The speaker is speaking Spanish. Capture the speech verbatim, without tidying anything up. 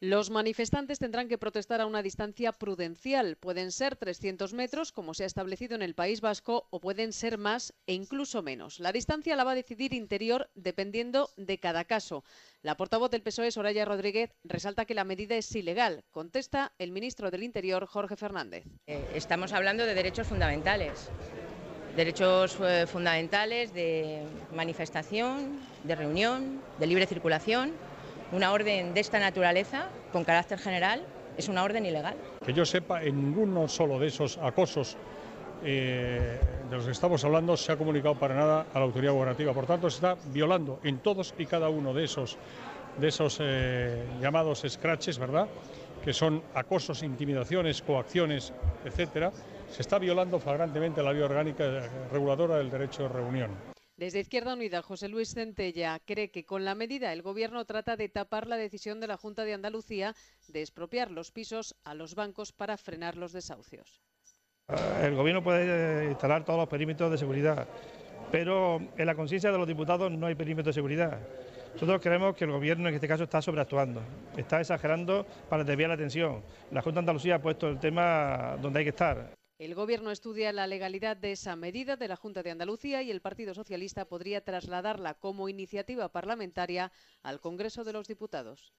Los manifestantes tendrán que protestar a una distancia prudencial. Pueden ser trescientos metros, como se ha establecido en el País Vasco, o pueden ser más e incluso menos. La distancia la va a decidir Interior dependiendo de cada caso. La portavoz del P S O E, Soraya Rodríguez, resalta que la medida es ilegal. Contesta el ministro del Interior, Jorge Fernández. Eh, estamos hablando de derechos fundamentales. Derechos eh, fundamentales de manifestación, de reunión, de libre circulación. Una orden de esta naturaleza, con carácter general, es una orden ilegal. Que yo sepa, en ninguno solo de esos acosos eh, de los que estamos hablando se ha comunicado para nada a la autoridad gubernativa. Por tanto, se está violando en todos y cada uno de esos, de esos eh, llamados scratches, ¿verdad?, que son acosos, intimidaciones, coacciones, etcétera. Se está violando flagrantemente la ley orgánica reguladora del derecho de reunión. Desde Izquierda Unida, José Luis Centella cree que con la medida el Gobierno trata de tapar la decisión de la Junta de Andalucía de expropiar los pisos a los bancos para frenar los desahucios. El Gobierno puede instalar todos los perímetros de seguridad, pero en la conciencia de los diputados no hay perímetro de seguridad. Nosotros creemos que el Gobierno en este caso está sobreactuando, está exagerando para desviar la atención. La Junta de Andalucía ha puesto el tema donde hay que estar. El Gobierno estudia la legalidad de esa medida de la Junta de Andalucía y el Partido Socialista podría trasladarla como iniciativa parlamentaria al Congreso de los Diputados.